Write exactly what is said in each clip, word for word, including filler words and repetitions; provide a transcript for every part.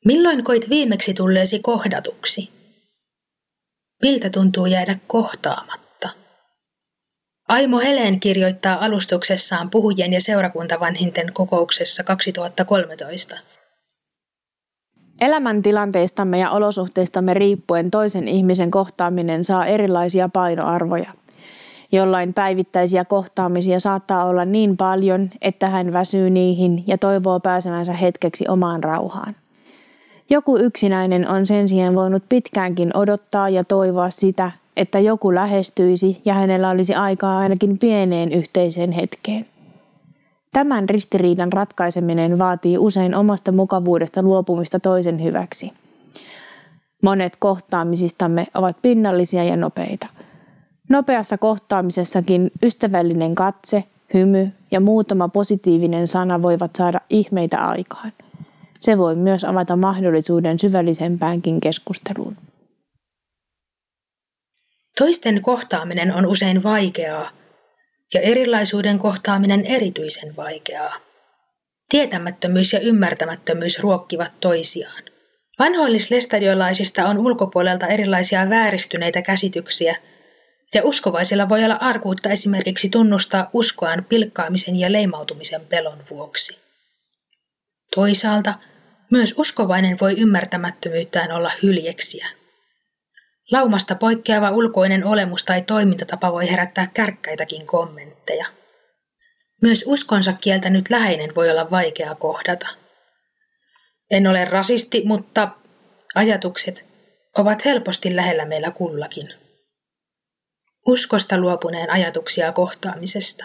Milloin koit viimeksi tulleesi kohdatuksi? Miltä tuntuu jäädä kohtaamatta? Aimo Helén kirjoittaa alustuksessaan puhujien ja seurakuntavanhinten kokouksessa kaksituhattakolmetoista. Elämäntilanteistamme ja olosuhteistamme riippuen toisen ihmisen kohtaaminen saa erilaisia painoarvoja. Jollain päivittäisiä kohtaamisia saattaa olla niin paljon, että hän väsyy niihin ja toivoo pääsemänsä hetkeksi omaan rauhaan. Joku yksinäinen on sen sijaan voinut pitkäänkin odottaa ja toivoa sitä, että joku lähestyisi ja hänellä olisi aikaa ainakin pieneen yhteiseen hetkeen. Tämän ristiriidan ratkaiseminen vaatii usein omasta mukavuudesta luopumista toisen hyväksi. Monet kohtaamisistamme ovat pinnallisia ja nopeita. Nopeassa kohtaamisessakin ystävällinen katse, hymy ja muutama positiivinen sana voivat saada ihmeitä aikaan. Se voi myös avata mahdollisuuden syvällisempäänkin keskusteluun. Toisten kohtaaminen on usein vaikeaa ja erilaisuuden kohtaaminen erityisen vaikeaa. Tietämättömyys ja ymmärtämättömyys ruokkivat toisiaan. Vanhoillislestadiolaisista on ulkopuolelta erilaisia vääristyneitä käsityksiä, ja uskovaisilla voi olla arkuutta esimerkiksi tunnustaa uskoaan pilkkaamisen ja leimautumisen pelon vuoksi. Toisaalta myös uskovainen voi ymmärtämättömyyttään olla hyljeksiä. Laumasta poikkeava ulkoinen olemus tai toimintatapa voi herättää kärkkäitäkin kommentteja. Myös uskonsa kieltänyt läheinen voi olla vaikea kohdata. En ole rasisti, mutta ajatukset ovat helposti lähellä meillä kullakin. Uskosta luopuneen ajatuksia kohtaamisesta.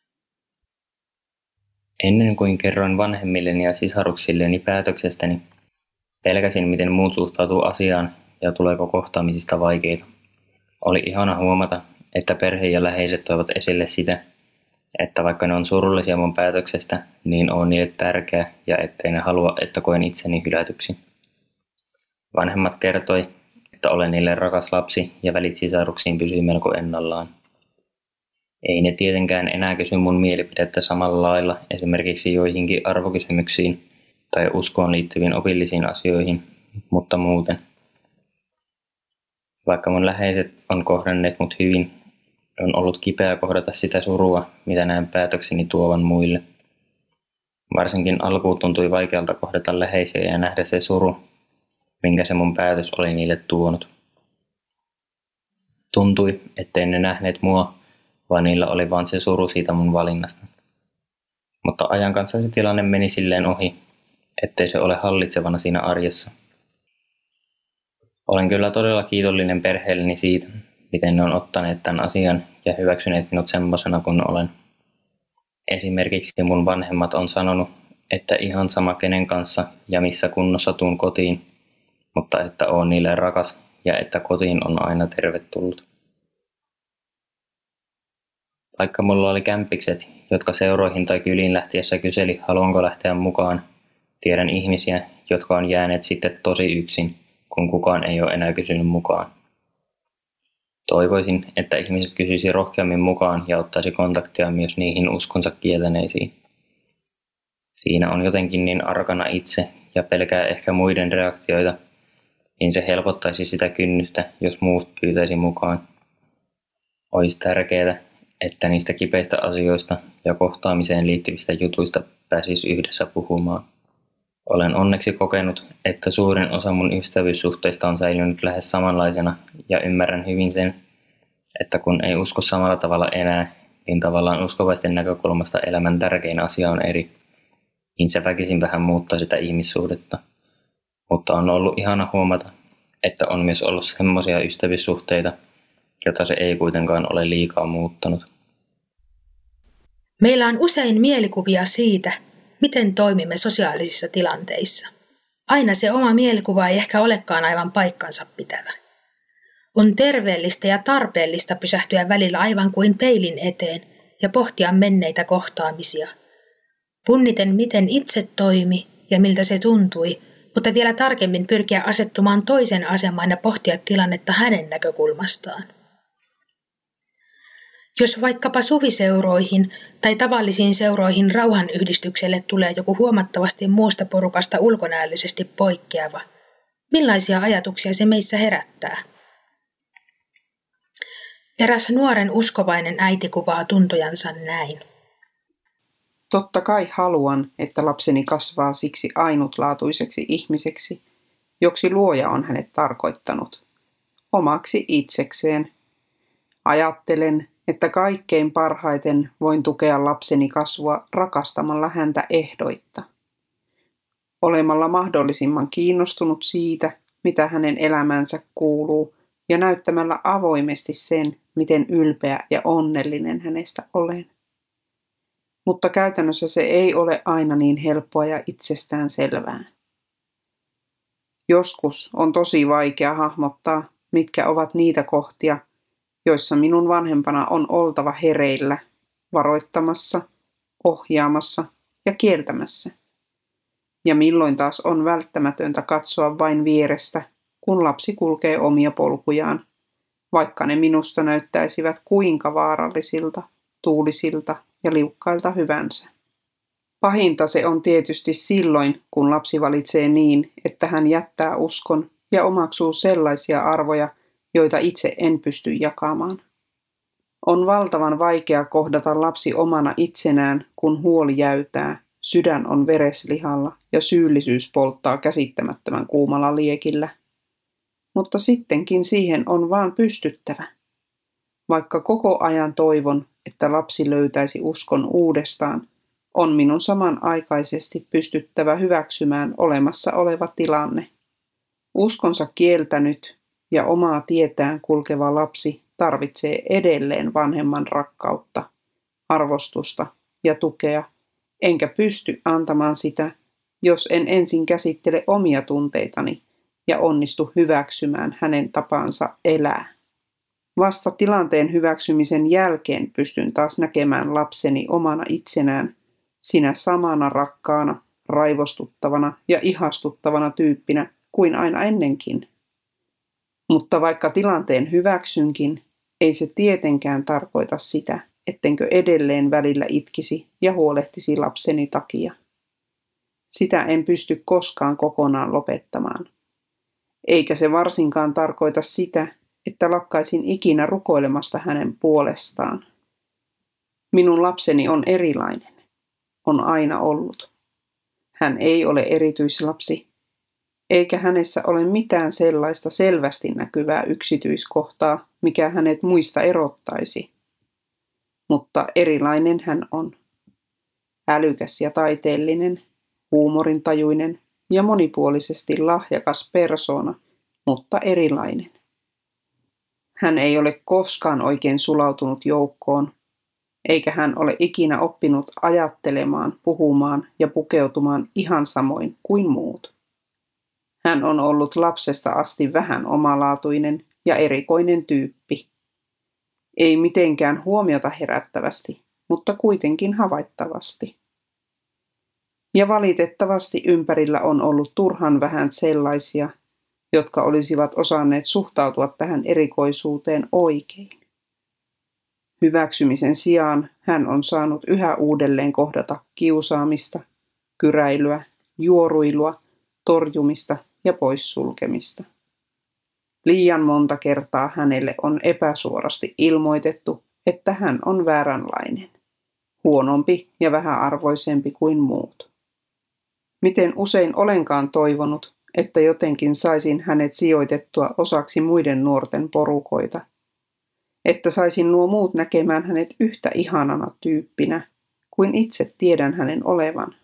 Ennen kuin kerroin vanhemmilleni ja sisaruksilleni päätöksestäni, pelkäsin miten muut suhtautuu asiaan ja tuleeko kohtaamisista vaikeita. Oli ihana huomata, että perhe ja läheiset toivat esille sitä, että vaikka ne on surullisia mun päätöksestä, niin on niille tärkeä ja ettei ne halua, että koen itseni hylätyksi. Vanhemmat kertoi, että olen niille rakas lapsi ja välit sisaruksiin pysyy melko ennallaan. Ei ne tietenkään enää kysy mun mielipidettä samalla lailla esimerkiksi joihinkin arvokysymyksiin tai uskoon liittyviin opillisiin asioihin, mutta muuten. Vaikka mun läheiset on kohdanneet mut hyvin, on ollut kipeää kohdata sitä surua, mitä näen päätökseni tuovan muille. Varsinkin alkuun tuntui vaikealta kohdata läheisiä ja nähdä se suru, minkä se mun päätös oli niille tuonut. Tuntui, ettei ne nähneet mua, vaan niillä oli vain se suru siitä mun valinnasta. Mutta ajan kanssa se tilanne meni silleen ohi, ettei se ole hallitsevana siinä arjessa. Olen kyllä todella kiitollinen perheelleni siitä, miten ne on ottaneet tämän asian ja hyväksyneet minut semmoisena kuin olen. Esimerkiksi mun vanhemmat on sanonut, että ihan sama kenen kanssa ja missä kunnossa tuun kotiin, mutta että oon niille rakas ja että kotiin on aina tervetullut. Vaikka mulla oli kämpikset, jotka seuroihin tai kyliin lähtiessä kyseli, haluanko lähteä mukaan, tiedän ihmisiä, jotka on jääneet sitten tosi yksin, kun kukaan ei ole enää kysynyt mukaan. Toivoisin, että ihmiset kysyisi rohkeammin mukaan ja ottaisi kontaktia myös niihin uskonsa kieltäneisiin. Siinä on jotenkin niin arkana itse ja pelkää ehkä muiden reaktioita, niin se helpottaisi sitä kynnystä, jos muut pyytäisi mukaan. Olisi tärkeää, että niistä kipeistä asioista ja kohtaamiseen liittyvistä jutuista pääsisi yhdessä puhumaan. Olen onneksi kokenut, että suurin osa mun ystävyyssuhteista on säilynyt lähes samanlaisena ja ymmärrän hyvin sen, että kun ei usko samalla tavalla enää, niin tavallaan uskovaisten näkökulmasta elämän tärkein asia on eri, niin se väkisin vähän muuttaa sitä ihmissuhdetta. Mutta on ollut ihana huomata, että on myös ollut semmoisia ystävyyssuhteita, jota se ei kuitenkaan ole liikaa muuttanut. Meillä on usein mielikuvia siitä, miten toimimme sosiaalisissa tilanteissa. Aina se oma mielikuva ei ehkä olekaan aivan paikkansa pitävä. On terveellistä ja tarpeellista pysähtyä välillä aivan kuin peilin eteen ja pohtia menneitä kohtaamisia. Punniten, miten itse toimi ja miltä se tuntui, mutta vielä tarkemmin pyrkiä asettumaan toisen asemaan ja pohtia tilannetta hänen näkökulmastaan. Jos vaikkapa suviseuroihin tai tavallisiin seuroihin rauhanyhdistykselle tulee joku huomattavasti muusta porukasta ulkonäöllisesti poikkeava, millaisia ajatuksia se meissä herättää? Eräs nuoren uskovainen äiti kuvaa tuntojansa näin. Totta kai haluan, että lapseni kasvaa siksi ainutlaatuiseksi ihmiseksi, joksi luoja on hänet tarkoittanut, omaksi itsekseen. Ajattelen, että kaikkein parhaiten voin tukea lapseni kasvua rakastamalla häntä ehdoitta. Olemalla mahdollisimman kiinnostunut siitä, mitä hänen elämänsä kuuluu, ja näyttämällä avoimesti sen, miten ylpeä ja onnellinen hänestä olen. Mutta käytännössä se ei ole aina niin helppoa ja itsestään selvää. Joskus on tosi vaikea hahmottaa, mitkä ovat niitä kohtia, joissa minun vanhempana on oltava hereillä, varoittamassa, ohjaamassa ja kieltämässä. Ja milloin taas on välttämätöntä katsoa vain vierestä, kun lapsi kulkee omia polkujaan, vaikka ne minusta näyttäisivät kuinka vaarallisilta, tuulisilta ja liukkailta hyvänsä. Pahinta se on tietysti silloin, kun lapsi valitsee niin, että hän jättää uskon ja omaksuu sellaisia arvoja, joita itse en pysty jakamaan. On valtavan vaikea kohdata lapsi omana itsenään, kun huoli jäytää, sydän on vereslihalla ja syyllisyys polttaa käsittämättömän kuumalla liekillä. Mutta sittenkin siihen on vaan pystyttävä. Vaikka koko ajan toivon, että lapsi löytäisi uskon uudestaan, on minun samanaikaisesti pystyttävä hyväksymään olemassa oleva tilanne. Uskonsa kieltänyt ja omaa tietään kulkeva lapsi tarvitsee edelleen vanhemman rakkautta, arvostusta ja tukea, enkä pysty antamaan sitä, jos en ensin käsittele omia tunteitani ja onnistu hyväksymään hänen tapansa elää. Vasta tilanteen hyväksymisen jälkeen pystyn taas näkemään lapseni omana itsenään, sinä samana rakkaana, raivostuttavana ja ihastuttavana tyyppinä kuin aina ennenkin. Mutta vaikka tilanteen hyväksynkin, ei se tietenkään tarkoita sitä, ettenkö edelleen välillä itkisi ja huolehtisi lapseni takia. Sitä en pysty koskaan kokonaan lopettamaan. Eikä se varsinkaan tarkoita sitä, että lakkaisin ikinä rukoilemasta hänen puolestaan. Minun lapseni on erilainen. On aina ollut. Hän ei ole erityislapsi, eikä hänessä ole mitään sellaista selvästi näkyvää yksityiskohtaa, mikä hänet muista erottaisi. Mutta erilainen hän on. Älykäs ja taiteellinen, huumorintajuinen ja monipuolisesti lahjakas persoona, mutta erilainen. Hän ei ole koskaan oikein sulautunut joukkoon, eikä hän ole ikinä oppinut ajattelemaan, puhumaan ja pukeutumaan ihan samoin kuin muut. Hän on ollut lapsesta asti vähän omalaatuinen ja erikoinen tyyppi. Ei mitenkään huomiota herättävästi, mutta kuitenkin havaittavasti. Ja valitettavasti ympärillä on ollut turhan vähän sellaisia, jotka olisivat osanneet suhtautua tähän erikoisuuteen oikein. Hyväksymisen sijaan hän on saanut yhä uudelleen kohdata kiusaamista, kyräilyä, juoruilua, torjumista ja poissulkemista. Liian monta kertaa hänelle on epäsuorasti ilmoitettu, että hän on vääränlainen, huonompi ja vähäarvoisempi kuin muut. Miten usein olenkaan toivonut, että jotenkin saisin hänet sijoitettua osaksi muiden nuorten porukoita, että saisin nuo muut näkemään hänet yhtä ihanana tyyppinä kuin itse tiedän hänen olevan.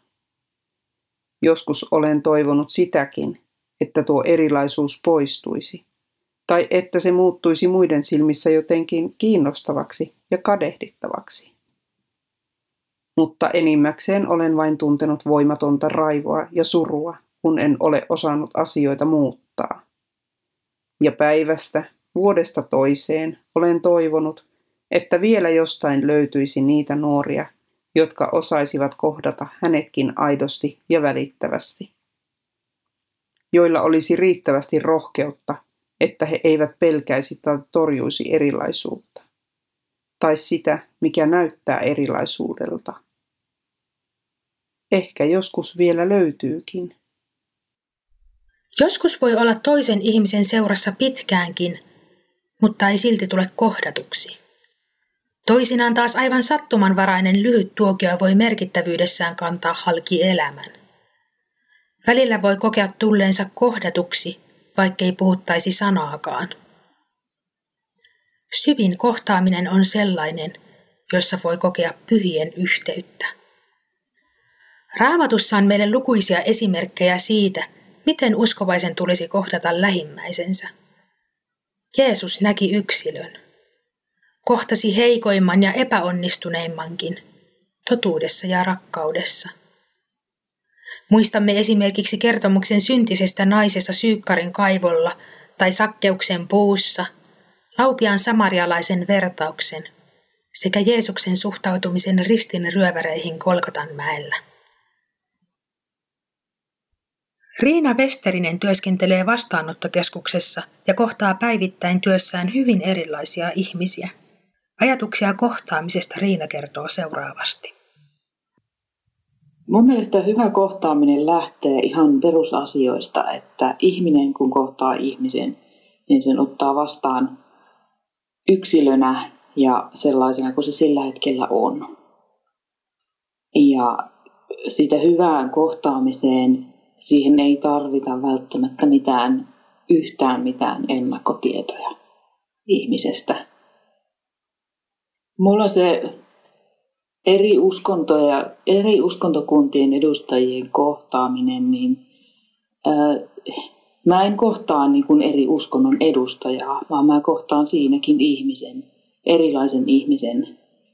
Joskus olen toivonut sitäkin, että tuo erilaisuus poistuisi, tai että se muuttuisi muiden silmissä jotenkin kiinnostavaksi ja kadehdittavaksi. Mutta enimmäkseen olen vain tuntenut voimatonta raivoa ja surua, kun en ole osannut asioita muuttaa. Ja päivästä, vuodesta toiseen olen toivonut, että vielä jostain löytyisi niitä nuoria, jotka osaisivat kohdata hänetkin aidosti ja välittävästi. Joilla olisi riittävästi rohkeutta, että he eivät pelkäisi tai torjuisi erilaisuutta. tai sitä, mikä näyttää erilaisuudelta. Ehkä joskus vielä löytyykin. Joskus voi olla toisen ihmisen seurassa pitkäänkin, mutta ei silti tule kohdatuksi. Toisinaan taas aivan sattumanvarainen lyhyt tuokio voi merkittävyydessään kantaa halki elämän. Välillä voi kokea tulleensa kohdatuksi, vaikkei puhuttaisi sanaakaan. Syvin kohtaaminen on sellainen, jossa voi kokea pyhien yhteyttä. Raamatussa on meille lukuisia esimerkkejä siitä, miten uskovaisen tulisi kohdata lähimmäisensä. Jeesus näki yksilön. Kohtasi heikoimman ja epäonnistuneimmankin, totuudessa ja rakkaudessa. Muistamme esimerkiksi kertomuksen syntisestä naisesta Syykkarin kaivolla tai Sakkeuksen puussa, laupiaan samarialaisen vertauksen sekä Jeesuksen suhtautumisen ristin ryöväreihin Golgotanmäellä. Riina Westerinen työskentelee vastaanottokeskuksessa ja kohtaa päivittäin työssään hyvin erilaisia ihmisiä. Ajatuksia kohtaamisesta Riina kertoo seuraavasti. Mun mielestä hyvä kohtaaminen lähtee ihan perusasioista, että ihminen kun kohtaa ihmisen, niin sen ottaa vastaan yksilönä ja sellaisena kuin se sillä hetkellä on. Ja siitä hyvään kohtaamiseen siihen ei tarvita välttämättä mitään, yhtään mitään ennakkotietoja ihmisestä. Mulla se eri uskontoja, eri uskontokuntien edustajien kohtaaminen, niin ää, mä en kohtaa niin kuin eri uskonnon edustajaa, vaan mä kohtaan siinäkin ihmisen, erilaisen ihmisen.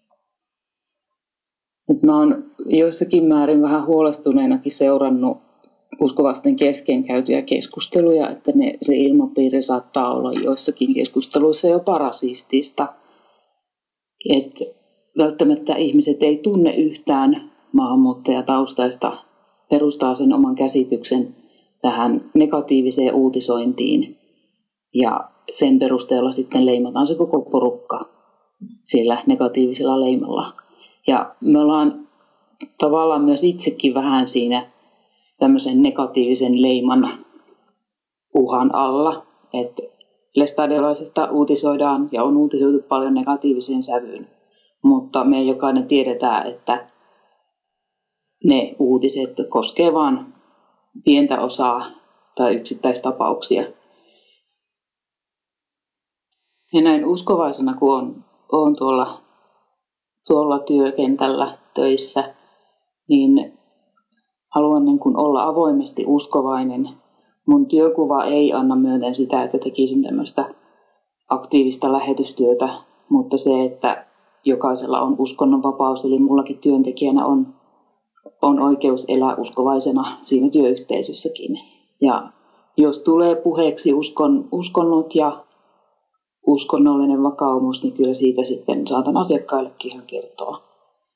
Et mä oon joissakin määrin vähän huolestuneenakin seurannut uskovasten kesken käytyjä keskusteluja, että ne, se ilmapiiri saattaa olla joissakin keskusteluissa jopa rasistista. Että välttämättä ihmiset ei tunne yhtään maahanmuuttajataustaista, perustaa sen oman käsityksen tähän negatiiviseen uutisointiin ja sen perusteella sitten leimataan se koko porukka sillä negatiivisella leimalla. Ja me ollaan tavallaan myös itsekin vähän siinä tämmöisen negatiivisen leiman uhan alla, että lestadiolaisesta uutisoidaan ja on uutisoitu paljon negatiiviseen sävyyn, mutta me jokainen tiedetään, että ne uutiset koskee vain pientä osaa tai yksittäistapauksia. Ja näin uskovaisena, kun on, on tuolla, tuolla työkentällä töissä, niin haluan niin kuin olla avoimesti uskovainen. Mun työkuva ei anna myöten sitä, että tekisin tämmöistä aktiivista lähetystyötä, mutta se, että jokaisella on uskonnonvapaus, eli mullakin työntekijänä on, on oikeus elää uskovaisena siinä työyhteisössäkin. Ja jos tulee puheeksi uskon, uskonnot ja uskonnollinen vakaumus, niin kyllä siitä sitten saatan asiakkaillekin ihan kertoa.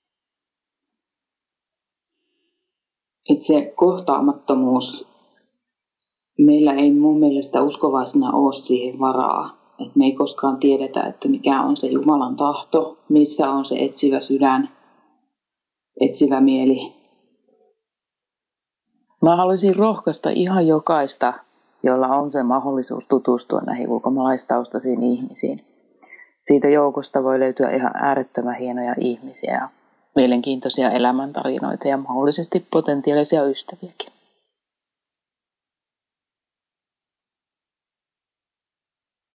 Että se kohtaamattomuus, meillä ei mun mielestä uskovaisena ole siihen varaa. Että me ei koskaan tiedetä, että mikä on se Jumalan tahto, missä on se etsivä sydän, etsivä mieli. Mä haluaisin rohkaista ihan jokaista, jolla on se mahdollisuus tutustua näihin ulkomaalaistaustaisiin ihmisiin. Siitä joukosta voi löytyä ihan äärettömän hienoja ihmisiä ja mielenkiintoisia elämäntarinoita ja mahdollisesti potentiaalisia ystäviäkin.